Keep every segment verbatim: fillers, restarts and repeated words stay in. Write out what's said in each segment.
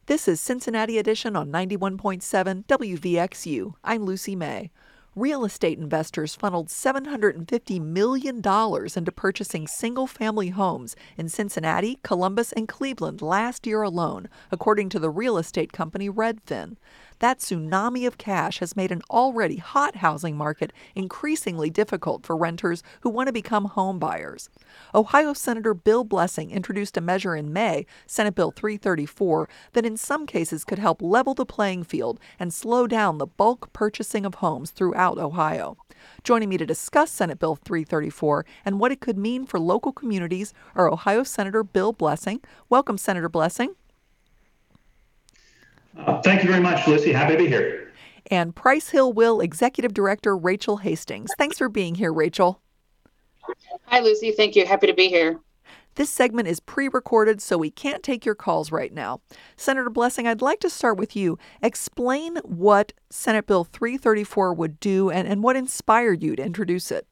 This is Cincinnati Edition on ninety-one point seven W V X U. I'm Lucy May. Real estate investors funneled seven hundred fifty million dollars into purchasing single-family homes in Cincinnati, Columbus, and Cleveland last year alone, according to the real estate company Redfin. That tsunami of cash has made an already hot housing market increasingly difficult for renters who want to become home buyers. Ohio Senator Bill Blessing introduced a measure in May, Senate Bill three thirty-four, that in some cases could help level the playing field and slow down the bulk purchasing of homes throughout Ohio. Joining me to discuss Senate Bill three thirty-four and what it could mean for local communities are Ohio Senator Bill Blessing. Welcome, Senator Blessing. Uh, thank you very much, Lucy. Happy to be here. And Price Hill Will Executive Director Rachel Hastings. Thanks for being here, Rachel. Hi, Lucy. Thank you. Happy to be here. This segment is pre-recorded, so we can't take your calls right now. Senator Blessing, I'd like to start with you. Explain what Senate Bill three thirty-four would do and, and what inspired you to introduce it.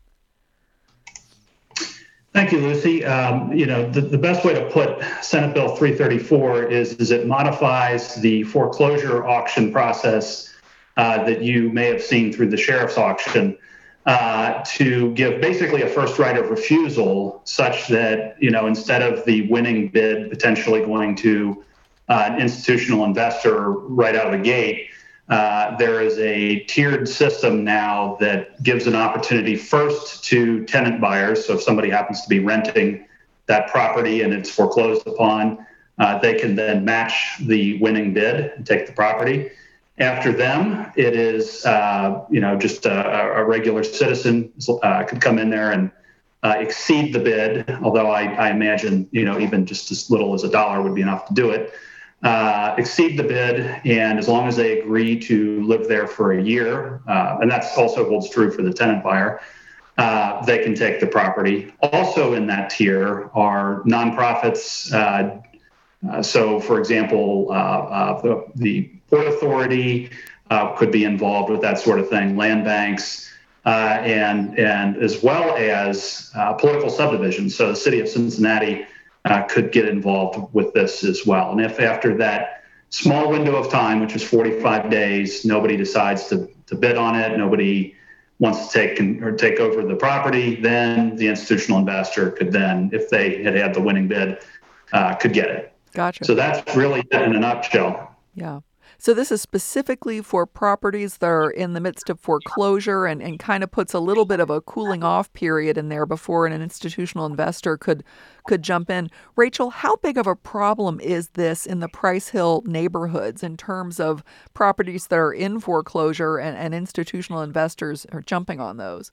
Thank you, Lucy. Um, you know, the, the best way to put Senate Bill three thirty-four is, is it modifies the foreclosure auction process uh, that you may have seen through the sheriff's auction uh, to give basically a first right of refusal, such that, you know, instead of the winning bid potentially going to uh, an institutional investor right out of the gate, Uh, there is a tiered system now that gives an opportunity first to tenant buyers. So if somebody happens to be renting that property and it's foreclosed upon, uh, they can then match the winning bid and take the property. After them, it is, uh, you know, just a, a regular citizen uh, could come in there and uh, exceed the bid, although I, I imagine, you know, even just as little as a dollar would be enough to do it. Uh, exceed the bid, and as long as they agree to live there for a year, uh, and that also holds true for the tenant buyer, uh, they can take the property. Also in that tier are nonprofits. Uh, uh, so, for example, uh, uh, the, the Port Authority uh, could be involved with that sort of thing, land banks, uh, and, and as well as uh, political subdivisions. So the city of Cincinnati Uh, could get involved with this as well. And if after that small window of time, which is forty-five days, nobody decides to, to bid on it, nobody wants to take or take over the property, then the institutional investor could then, if they had had the winning bid, uh, could get it. Gotcha. So that's really it in a nutshell. Yeah. So this is specifically for properties that are in the midst of foreclosure and, and kind of puts a little bit of a cooling off period in there before an institutional investor could could jump in. Rachel, how big of a problem is this in the Price Hill neighborhoods in terms of properties that are in foreclosure and, and institutional investors are jumping on those?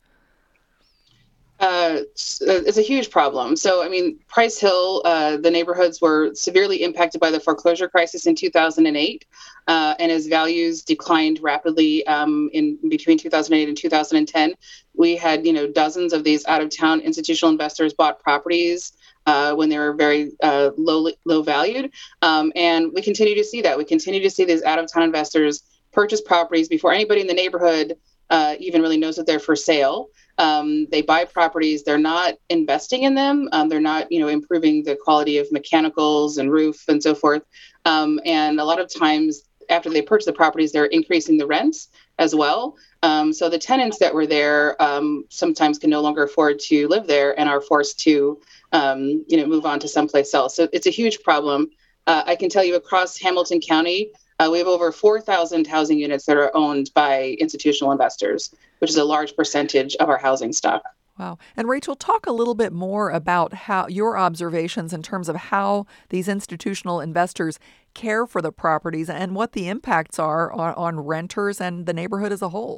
Uh, it's a huge problem. So, I mean, Price Hill, uh, the neighborhoods were severely impacted by the foreclosure crisis in two thousand eight, uh, and as values declined rapidly um, in between two thousand eight and two thousand ten, we had, you know, dozens of these out-of-town institutional investors bought properties uh, when they were very uh, low, low valued, um, and we continue to see that. We continue to see these out-of-town investors purchase properties before anybody in the neighborhood uh, even really knows that they're for sale. Um, they buy properties. They're not investing in them. Um, they're not, you know, improving the quality of mechanicals and roof and so forth. Um, and a lot of times after they purchase the properties, they're increasing the rents as well. Um, so the tenants that were there um, sometimes can no longer afford to live there and are forced to, um, you know, move on to someplace else. So it's a huge problem. Uh, I can tell you across Hamilton County, Uh, we have over four thousand housing units that are owned by institutional investors, which is a large percentage of our housing stock. Wow. And Rachel, talk a little bit more about how your observations in terms of how these institutional investors care for the properties and what the impacts are on, on renters and the neighborhood as a whole.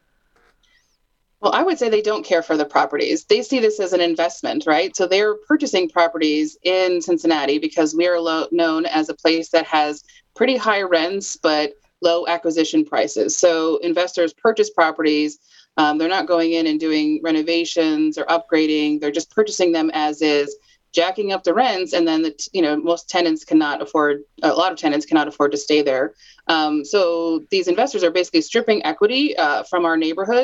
Well, I would say they don't care for the properties. They see this as an investment, right? So they're purchasing properties in Cincinnati because we are lo- known as a place that has pretty high rents, but low acquisition prices. So investors purchase properties. Um, they're not going in and doing renovations or upgrading. They're just purchasing them as is, jacking up the rents. And then, the, you know, most tenants cannot afford, a lot of tenants cannot afford to stay there. Um, so these investors are basically stripping equity uh, from our neighborhoods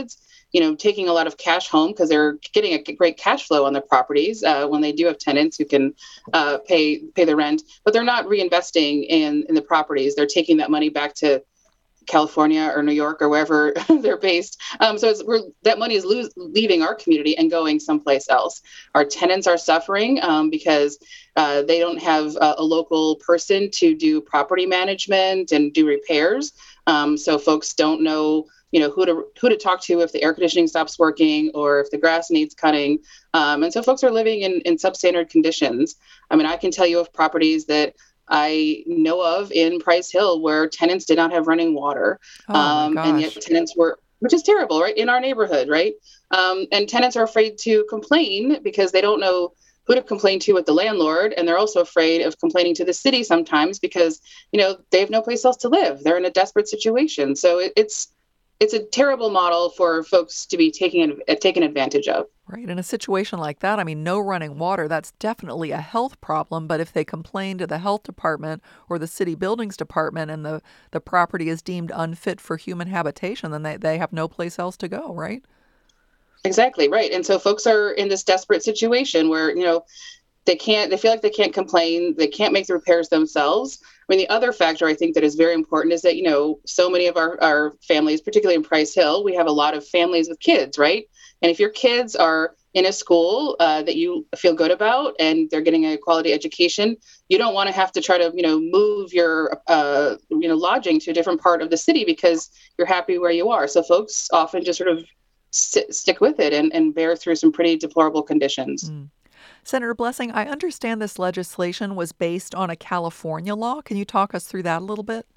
you know, taking a lot of cash home because they're getting a great cash flow on their properties uh, when they do have tenants who can uh, pay pay the rent, but they're not reinvesting in in the properties. They're taking that money back to California or New York or wherever they're based. Um, so it's, we're, that money is lose, leaving our community and going someplace else. Our tenants are suffering um, because uh, they don't have a, a local person to do property management and do repairs. Um, so folks don't know, you know, who to who to talk to if the air conditioning stops working or if the grass needs cutting. Um, and so folks are living in, in substandard conditions. I mean, I can tell you of properties that I know of in Price Hill where tenants did not have running water. Oh um, and yet tenants were, which is terrible, right? In our neighborhood, right? Um, and tenants are afraid to complain because they don't know who to complain to with the landlord. And they're also afraid of complaining to the city sometimes because, you know, they have no place else to live. They're in a desperate situation. So it, it's, it's a terrible model for folks to be taking uh, taken advantage of. Right. In a situation like that, I mean, no running water, that's definitely a health problem. But if they complain to the health department or the city buildings department and the, the property is deemed unfit for human habitation, then they, they have no place else to go, right? Exactly. Right. And so folks are in this desperate situation where, you know, they can't, they feel like they can't complain. They can't make the repairs themselves. I mean, the other factor I think that is very important is that, you know, so many of our, our families, particularly in Price Hill, we have a lot of families with kids, right? And if your kids are in a school uh, that you feel good about and they're getting a quality education, you don't want to have to try to, you know, move your, uh, you know, lodging to a different part of the city because you're happy where you are. So folks often just sort of sit, stick with it and, and bear through some pretty deplorable conditions. Mm. Senator Blessing, I understand this legislation was based on a California law. Can you talk us through that a little bit?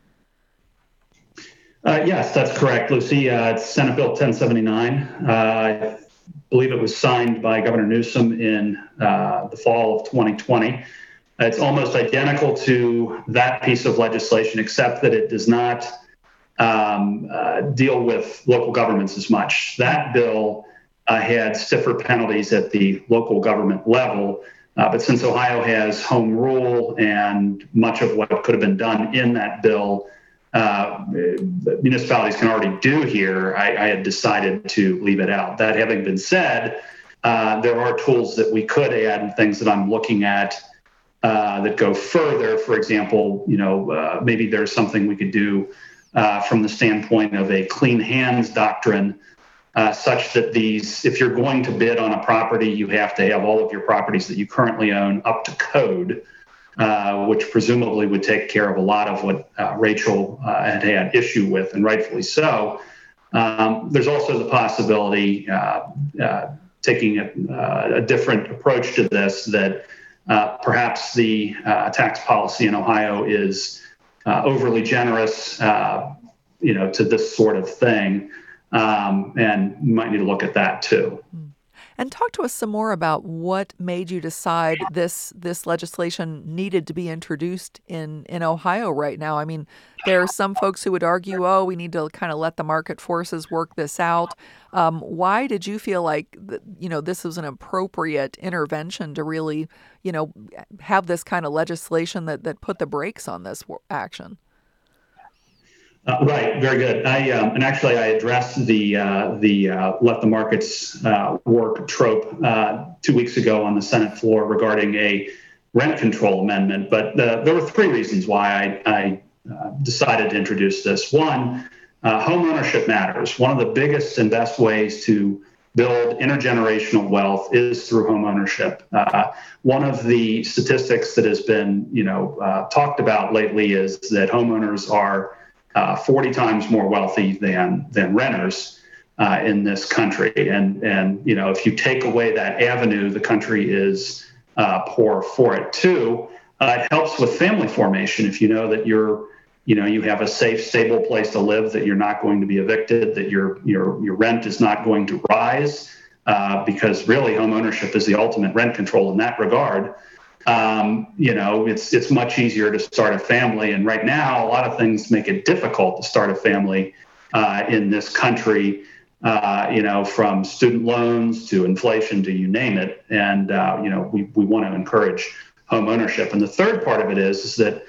Uh, yes, that's correct, Lucy. Uh, it's Senate Bill ten seventy-nine. Uh, I believe it was signed by Governor Newsom in uh, the fall of twenty twenty. It's almost identical to that piece of legislation, except that it does not um, uh, deal with local governments as much. That bill Uh, had stiffer penalties at the local government level. Uh, but since Ohio has home rule and much of what could have been done in that bill, uh, municipalities can already do here, I, I had decided to leave it out. That having been said, uh, there are tools that we could add and things that I'm looking at uh, that go further. For example, you know, uh, maybe there's something we could do uh, from the standpoint of a clean hands doctrine, Uh, such that these, if you're going to bid on a property, you have to have all of your properties that you currently own up to code, uh, which presumably would take care of a lot of what uh, Rachel uh, had had issue with, and rightfully so. Um, there's also the possibility, uh, uh, taking a, uh, a different approach to this, that uh, perhaps the uh, tax policy in Ohio is uh, overly generous, uh, you know, to this sort of thing. Um, and you might need to look at that too. And talk to us some more about what made you decide this this legislation needed to be introduced in, in Ohio right now. I mean, there are some folks who would argue, oh, we need to kind of let the market forces work this out. Um, why did you feel like, you know, this was an appropriate intervention to really, you know, have this kind of legislation that, that put the brakes on this action? Uh, right, very good. I um, and actually I addressed the uh, the uh, let the markets uh, work trope uh, two weeks ago on the Senate floor regarding a rent control amendment. But uh, there were three reasons why I, I uh, decided to introduce this. One, uh, home ownership matters. One of the biggest and best ways to build intergenerational wealth is through home ownership. Uh, one of the statistics that has been, you know, uh, talked about lately is that homeowners are Uh, forty times more wealthy than than renters uh, in this country, and and you know if you take away that avenue, the country is uh, poor for it too. Uh, it helps with family formation if you know that you're you know you have a safe, stable place to live, that you're not going to be evicted, that your your your rent is not going to rise, uh, because really home ownership is the ultimate rent control in that regard. Um, you know, it's it's much easier to start a family. And right now, a lot of things make it difficult to start a family uh, in this country, uh, you know, from student loans to inflation to you name it. And, uh, you know, we, we want to encourage home ownership. And the third part of it is, is that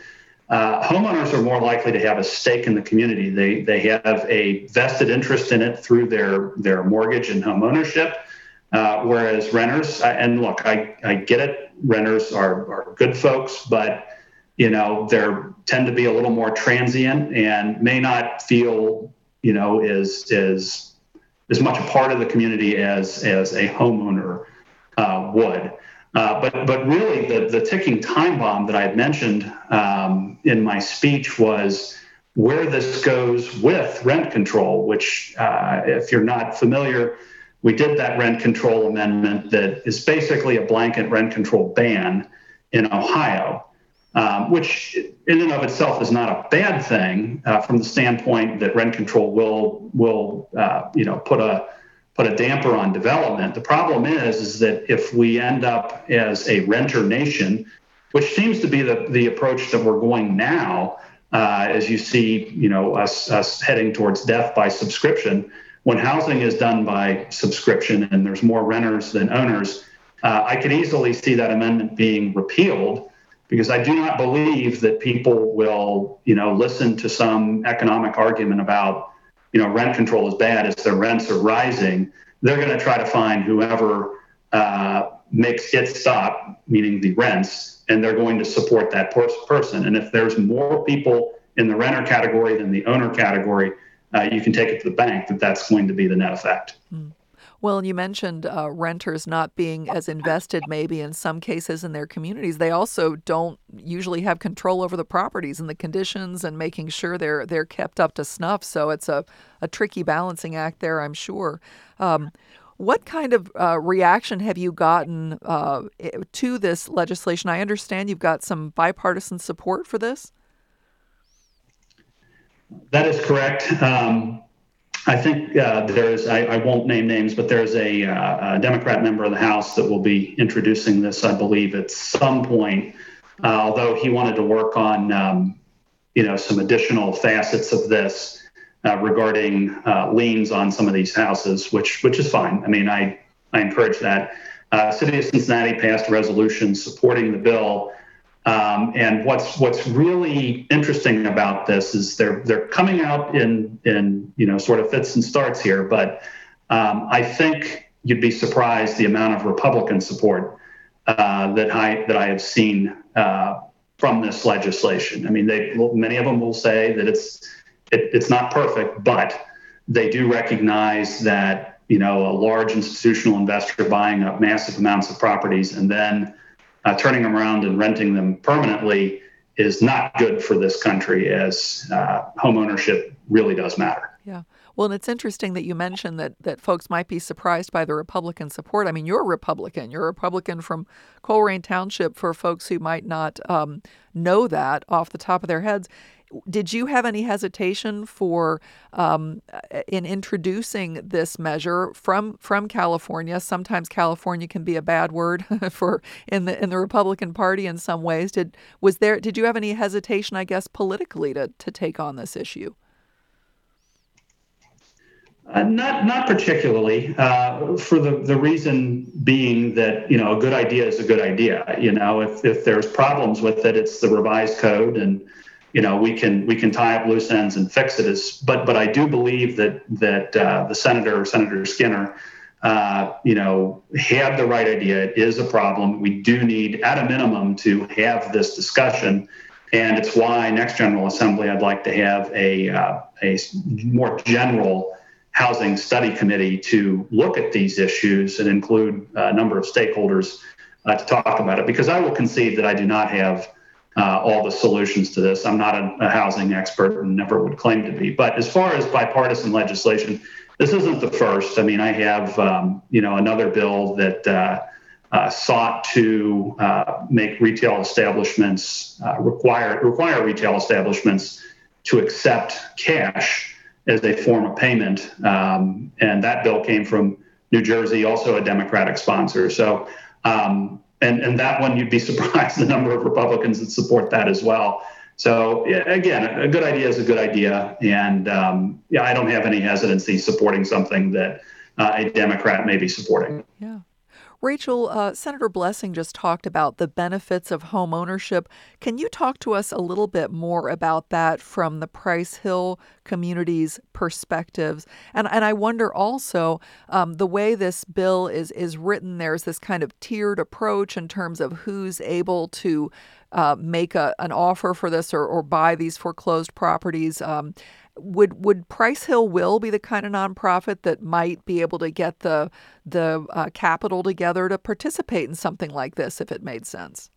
uh, homeowners are more likely to have a stake in the community. They they have a vested interest in it through their their mortgage and home ownership. Uh, whereas renters, and look, I, I get it. Renters are, are good folks, but you know they tend to be a little more transient and may not feel you know is is as much a part of the community as as a homeowner uh, would. Uh, but but really, the the ticking time bomb that I had mentioned um, in my speech was where this goes with rent control, which, uh, if you're not familiar, we did that rent control amendment that is basically a blanket rent control ban in Ohio, um, which in and of itself is not a bad thing uh, from the standpoint that rent control will will uh, you know put a put a damper on development. The problem is is that if we end up as a renter nation, which seems to be the the approach that we're going now, uh, as you see you know us us heading towards death by subscription. When housing is done by subscription and there's more renters than owners, uh, I could easily see that amendment being repealed because I do not believe that people will, you know, listen to some economic argument about, you know, rent control is bad as their rents are rising. They're going to try to find whoever uh, makes it stop, meaning the rents, and they're going to support that person. And if there's more people in the renter category than the owner category, Uh, you can take it to the bank that that's going to be the net effect. Mm. Well, you mentioned uh, renters not being as invested maybe in some cases in their communities. They also don't usually have control over the properties and the conditions and making sure they're they're kept up to snuff. So it's a, a tricky balancing act there, I'm sure. Um, what kind of uh, reaction have you gotten uh, to this legislation? I understand you've got some bipartisan support for this. That is correct. Um, I think uh, there's, I, I won't name names, but there's a, uh, a Democrat member of the House that will be introducing this, I believe, at some point, uh, although he wanted to work on, um, you know, some additional facets of this uh, regarding uh, liens on some of these houses, which which is fine. I mean, I, I encourage that. Uh, City of Cincinnati passed a resolution supporting the bill. Um, and what's what's really interesting about this is they're they're coming out in in you know sort of fits and starts here, but um, I think you'd be surprised the amount of Republican support uh, that I that I have seen uh, from this legislation. I mean, they many of them will say that it's it, it's not perfect, but they do recognize that you know a large institutional investor buying up massive amounts of properties and then Uh, turning them around and renting them permanently is not good for this country, as uh, home ownership really does matter. Yeah. Well, and it's interesting that you mentioned that that folks might be surprised by the Republican support. I mean, you're a Republican. You're a Republican from Colerain Township, for folks who might not um, know that off the top of their heads. Did you have any hesitation for um, in introducing this measure from from California? Sometimes California can be a bad word for in the in the Republican Party in some ways. Did was there? Did you have any hesitation, I guess, politically to to take on this issue? Uh, not not particularly, uh, for the, the reason being that, you know, a good idea is a good idea. You know, if, if there's problems with it, it's the revised code, and, you know, we can we can tie up loose ends and fix it. As, but but I do believe that that uh, the senator, Senator Skinner, uh, you know, had the right idea. It is a problem. We do need, at a minimum, to have this discussion. And it's why next General Assembly, I'd like to have a uh, a more general housing study committee to look at these issues and include a number of stakeholders uh, to talk about it, because I will concede that I do not have uh, all the solutions to this. I'm not a, a housing expert and never would claim to be. But as far as bipartisan legislation, this isn't the first. I mean, I have, um, you know, another bill that uh, uh, sought to uh, make retail establishments uh, require require retail establishments to accept cash as a form of payment. Um, and that bill came from New Jersey, also a Democratic sponsor. So, um, and, and that one, you'd be surprised the number of Republicans that support that as well. So yeah, again, a good idea is a good idea. And um, yeah, I don't have any hesitancy supporting something that uh, a Democrat may be supporting. Yeah. Rachel, uh, Senator Blessing just talked about the benefits of home ownership. Can you talk to us a little bit more about that from the Price Hill community's perspectives? And and I wonder also, um, the way this bill is is written, there's this kind of tiered approach in terms of who's able to uh, make a, an offer for this or, or buy these foreclosed properties. Um, Would would Price Hill Will be the kind of nonprofit that might be able to get the the uh, capital together to participate in something like this if it made sense?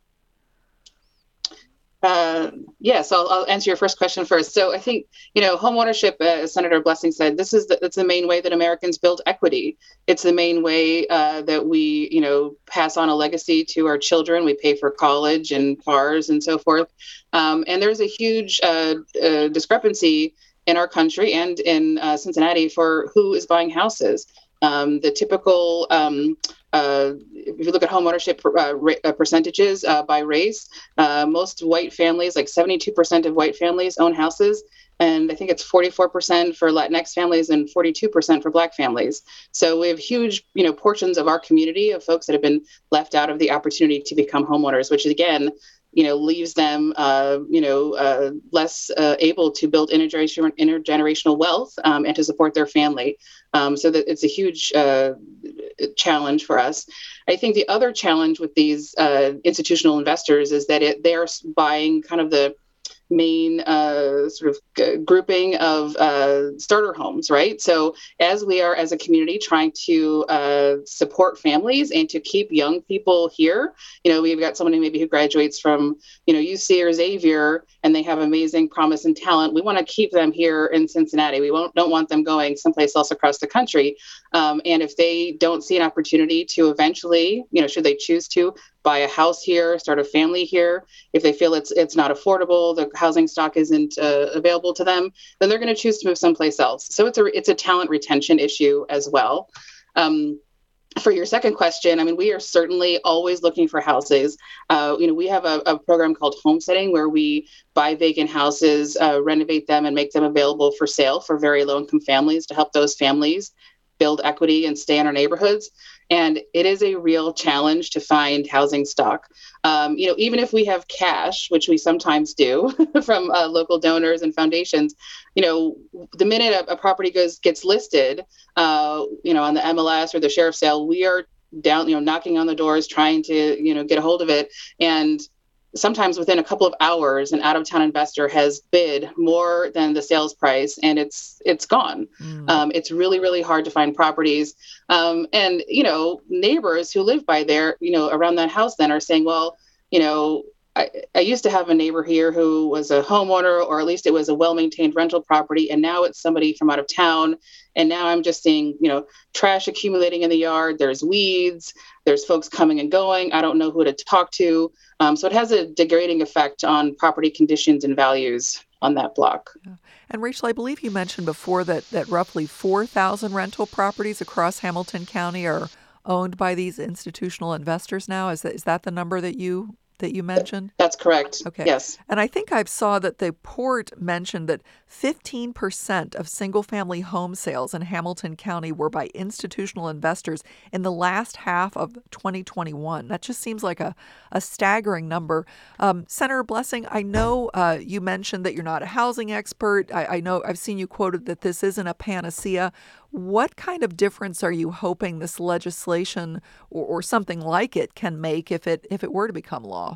Uh, yes, I'll, I'll answer your first question first. So I think, you know, homeownership, uh, as Senator Blessing said, this is the, it's the main way that Americans build equity. It's the main way uh, that we, you know, pass on a legacy to our children. We pay for college and cars and so forth. Um, and there's a huge uh, uh, discrepancy in our country and in uh, Cincinnati for who is buying houses. Um, the typical, um, uh, if you look at home ownership uh, ra- uh, percentages uh, by race, uh, most white families, like seventy-two percent of white families own houses. And I think it's forty-four percent for Latinx families and forty-two percent for Black families. So we have huge, you know, portions of our community of folks that have been left out of the opportunity to become homeowners, which again, you know, leaves them, uh, you know, uh, less uh, able to build intergeneration, intergenerational wealth um, and to support their family. Um, so that it's a huge uh, challenge for us. I think the other challenge with these uh, institutional investors is that it, they're buying kind of the main uh, sort of g- grouping of uh, starter homes, right? So as we are as a community trying to uh, support families and to keep young people here, you know, we've got somebody maybe who graduates from, you know, U C or Xavier, and they have amazing promise and talent. We want to keep them here in Cincinnati. We won't, don't want them going someplace else across the country. Um, and if they don't see an opportunity to eventually, you know, should they choose to buy a house here, start a family here, if they feel it's it's not affordable, the housing stock isn't uh, available to them, then they're going to choose to move someplace else. So it's a it's a talent retention issue as well. Um, for your second question, I mean, we are certainly always looking for houses. Uh, you know, we have a, a program called Homesteading where we buy vacant houses, uh, renovate them, and make them available for sale for very low-income families to help those families build equity and stay in our neighborhoods. And it is a real challenge to find housing stock. Um, you know, even if we have cash, which we sometimes do from uh, local donors and foundations, you know, the minute a, a property goes gets listed, uh, you know, on the M L S or the sheriff's sale, we are down, you know, knocking on the doors, trying to, you know, get a hold of it. And sometimes within a couple of hours, an out-of-town investor has bid more than the sales price, and it's it's gone. Mm. Um, it's really, really hard to find properties. Um, and, you know, neighbors who live by there, you know, around that house then are saying, well, you know, I, I used to have a neighbor here who was a homeowner, or at least it was a well-maintained rental property, and now it's somebody from out of town. And now I'm just seeing, you know, trash accumulating in the yard. There's weeds. There's folks coming and going. I don't know who to talk to. Um, so it has a degrading effect on property conditions and values on that block. Yeah. And Rachel, I believe you mentioned before that, that roughly four thousand rental properties across Hamilton County are owned by these institutional investors now. Is that, is that the number that you that you mentioned? That's correct. Okay. Yes. And I think I saw that the port mentioned that fifteen percent of single-family home sales in Hamilton County were by institutional investors in the last half of twenty twenty-one. That just seems like a, a staggering number. Um, Senator Blessing, I know uh, you mentioned that you're not a housing expert. I, I know I've seen you quoted that this isn't a panacea. What kind of difference are you hoping this legislation or, or something like it can make if it if it were to become law?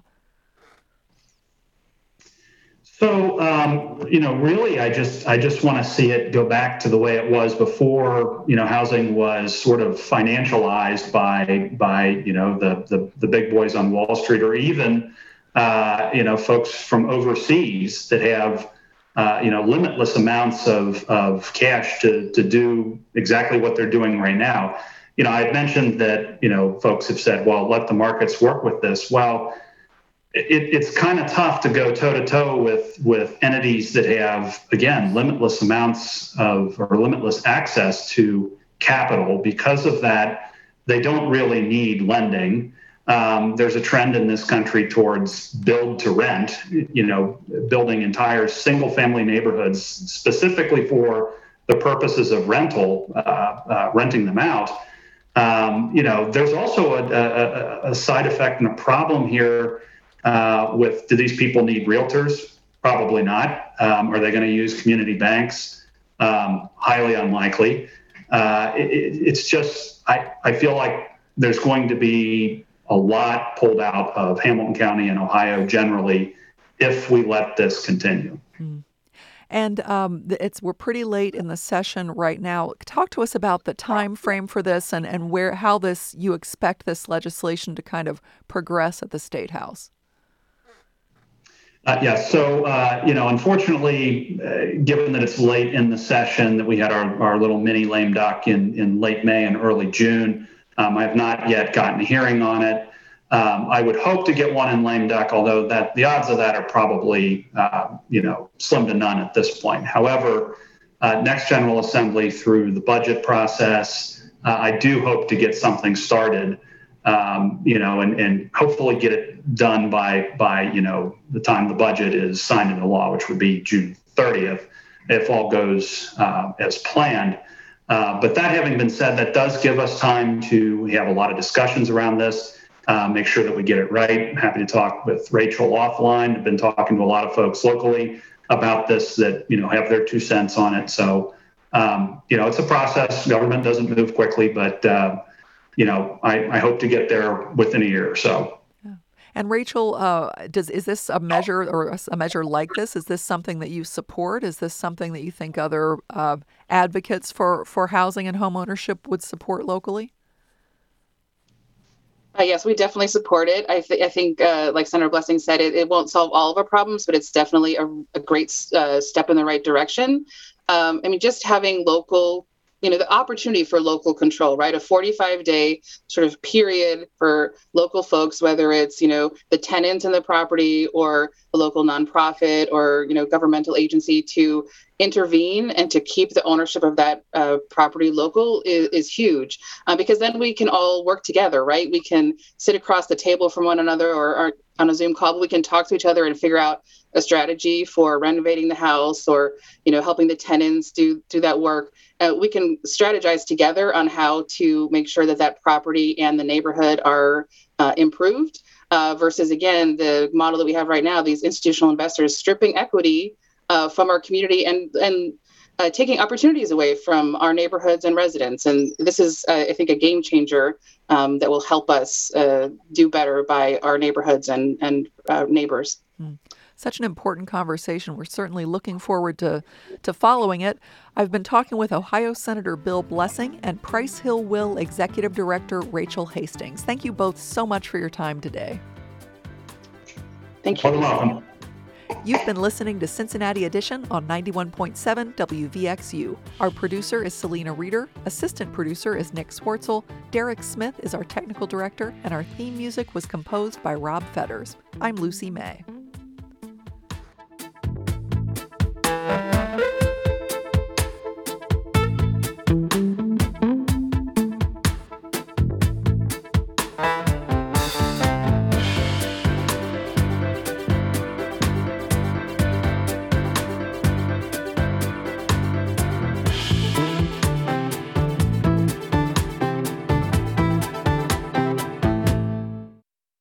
So, um, you know, really, I just I just want to see it go back to the way it was before. You know, housing was sort of financialized by by you know the the, the big boys on Wall Street, or even uh, you know folks from overseas that have uh, you know limitless amounts of of cash to to do exactly what they're doing right now. You know, I had mentioned that you know folks have said, well, let the markets work with this. Well, It, it's kind of tough to go toe to toe with with entities that have, again, limitless amounts of or limitless access to capital. Because of that, they don't really need lending. Um, there's a trend in this country towards build to rent, you know, building entire single family neighborhoods specifically for the purposes of rental, uh, uh, renting them out. Um, you know, there's also a, a, a side effect and a problem here uh, with, do these people need realtors? Probably not. Um, are they going to use community banks? Um, highly unlikely. Uh, it, it's just, I, I feel like there's going to be a lot pulled out of Hamilton County and Ohio generally if we let this continue. Mm. And um, it's we're pretty late in the session right now. Talk to us about the time frame for this and, and where how this you expect this legislation to kind of progress at the State House. Uh, yeah, so, uh, you know, unfortunately, uh, given that it's late in the session, that we had our, our little mini lame duck in, in late May and early June, um, I have not yet gotten a hearing on it. Um, I would hope to get one in lame duck, although that the odds of that are probably, uh, you know, slim to none at this point. However, uh, next General Assembly through the budget process, uh, I do hope to get something started. Um, you know, and, and hopefully get it done by, by, you know, the time the budget is signed into law, which would be June thirtieth, if all goes uh, as planned. Uh, but that having been said, that does give us time to have a lot of discussions around this, uh, make sure that we get it right. I'm happy to talk with Rachel offline. I've been talking to a lot of folks locally about this that, you know, have their two cents on it. So, um, you know, it's a process. Government doesn't move quickly, but, uh, you know, I, I hope to get there within a year or so. Yeah. And Rachel, uh, does is this a measure or a, a measure like this? Is this something that you support? Is this something that you think other uh, advocates for, for housing and home ownership would support locally? Uh, yes, we definitely support it. I, th- I think, uh, like Senator Blessing said, it, it won't solve all of our problems, but it's definitely a, a great uh, step in the right direction. Um, I mean, just having local you know, the opportunity for local control, right? A forty-five day sort of period for local folks, whether it's, you know, the tenant in the property or a local nonprofit or, you know, governmental agency to intervene and to keep the ownership of that uh, property local is, is huge uh, because then we can all work together, right? We can sit across the table from one another or, or on a Zoom call, but we can talk to each other and figure out a strategy for renovating the house or, you know, helping the tenants do, do that work. Uh, we can strategize together on how to make sure that that property and the neighborhood are uh, improved uh, versus, again, the model that we have right now, these institutional investors stripping equity uh, from our community and, and uh, taking opportunities away from our neighborhoods and residents. And this is, uh, I think, a game changer um, that will help us uh, do better by our neighborhoods and, and uh, neighbors. Mm. Such an important conversation. We're certainly looking forward to, to following it. I've been talking with Ohio Senator Bill Blessing and Price Hill Will Executive Director Rachel Hastings. Thank you both so much for your time today. Thank you. You're welcome. You've been listening to Cincinnati Edition on ninety-one point seven W V X U. Our producer is Selena Reeder. Assistant producer is Nick Swartzel. Derek Smith is our technical director, and our theme music was composed by Rob Fetters. I'm Lucy May.